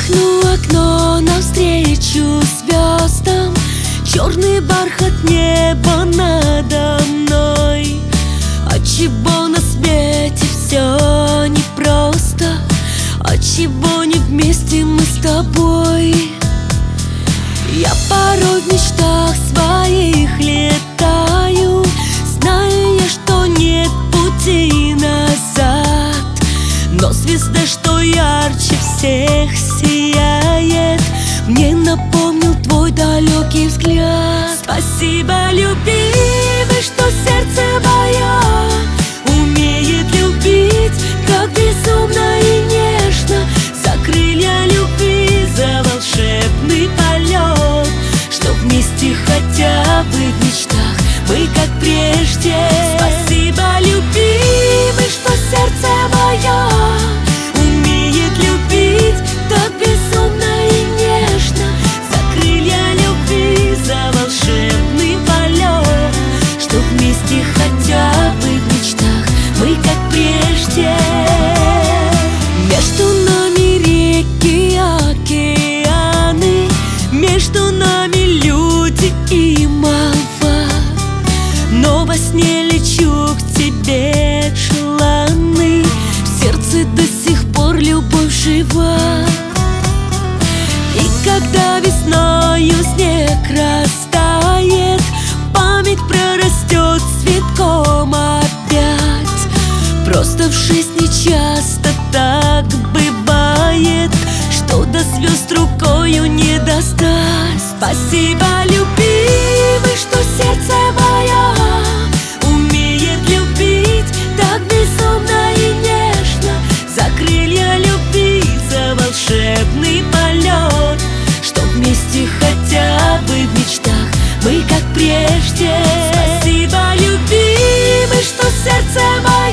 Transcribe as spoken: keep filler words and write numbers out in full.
Распахну окно навстречу звездам, черный бархат неба надо мной. Отчего на свете все непросто, отчего не вместе мы с тобой? Я порой в мечтах своих летаю, знаю я, что нет пути назад. Но звезда, что ярче всех сияет, мне напомнил твой далекий взгляд. Спасибо, любимый, что сердце мое умеет любить так безумно и нежно. За крылья любви, за волшебный полет, что вместе хотя бы в мечтах мы как прежде. Спасибо, любимый, что сердце мое умеет любить так безумно и нежно. За крылья любви, за волшебный полет, что вместе хотя бы в мечтах мы как прежде. Между нами реки, океаны, между нами люди и молва. Но во сне лечу к тебе желанный, в сердце до сих пор любовь жива. И когда весною снег растает, память прорастет цветком опять. Просто в жизни часто так бывает, что до звезд рукою не достать. Спасибо, любимый, что сердце мое умеет любить так безумно и нежно. За крылья любви, за волшебный полет, что вместе хотя бы в мечтах мы как прежде. Спасибо, любимый, что сердце мое